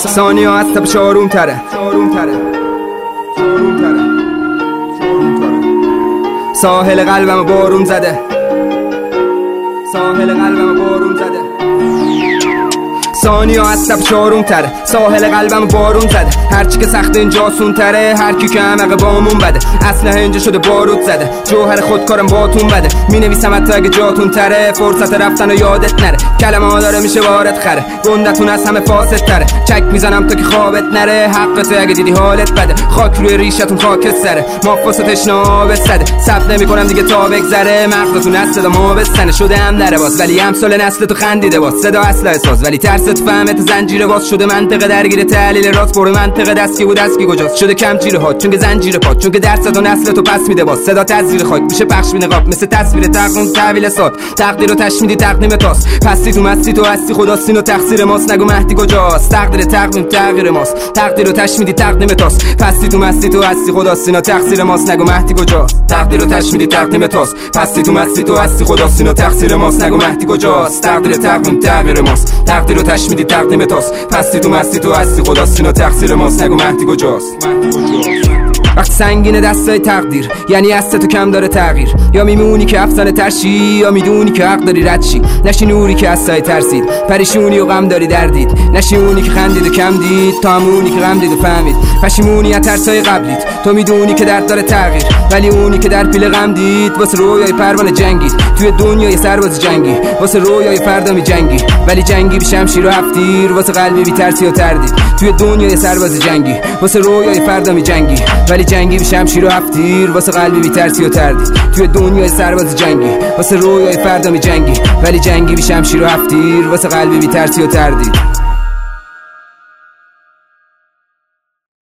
ثانیه از تب شاروم تره ساحل قلبم بارون زده ثانیه از تب شاروم تره ساحل قلبم بارون زده هرچی که سخت اینجا سون تره هر کی که عمق بامون بده اسلحه اینجا شده بارود زده جوهر خودکارم باتون بده می نویسم حتی اگه جاتون تره فرصت رفتن و یادت نره کلمه ها داره میشه وارد خره گندتون از همه فاسد تره چک میزنم تا که خوابت نره حقت اگه دیدی حالت بده خاک روی ریشتون خاک سره مافوس تشنا بسده ثبت نمیکنم دیگه تا بگذره مغزتون از صدا ما بسنه شده هم نره باز ولی امسال نسل تو خندیده باز صدا اسلحه ساز ولی ترس فهمت زنجیره باز شده منطقه درگیر تحلیل راست برو منطقه دستی بود دستی کجاست شده کم جیره ها چون که زنجیره پاد چون که درس و نسل تو پس میده باز صدا تزویر خاک میشه پخش می نقاب مثل تصویر تقویم تحویل ساد تقدیر و تشمیدی تقدیم تاس پستی تو مستی تو هستی خدا سین و تقصیر ماست نگو مهدی کجاست تقدیر تقویم تغییر ماست تقدیر و تشمیدی تقدیم تاس پستی تو مستی تو هستی خدا سین و تقصیر ماست نگو مهدی کجاست تقدیر و تشمیدی تقدیم تاس پستی تو مستی تو هستی خدا سین و تقصیر ماست نگو مهدی کجاست تقدیر تقویم تغییر ماست تقدیر و تشمیدی تقدیم تاس پستی تو مستی تو هستی خدا سین و تقصیر ماست نگو مهدی کجاست وقتی سنگینه دستای تقدیر یعنی هسته تو کم داره تغییر یا میمونی که افسانه ترشی یا میدونی که حق داری رد شی نشی نوری که از سایه ترسید پریشونی و غم داری دردید نشی اونی که خندید و کم دید تا همونی که غم دید و فهمید پشیمونی از ترسای قبلیت تو میدونی که درد داره تغییر ولی اونی که در پیل غم دید واسه رویای پروانه جنگید توی دنیای سرباز جنگی واسه رویای فردا می جنگی ولی جنگی بی شمشیر و هفتیر واسه قلبی بی ترسی و تردید توی دنیای سرباز جنگی واسه رویای فردا می جنگی ولی جنگی بی شمشیر و هفتیر واسه قلبی بی ترسی و تردید توی دنیای سرباز جنگی واسه رویای فردا می جنگی ولی جنگی بی شمشیر و هفتیر واسه قلبی بی ترسی و تردید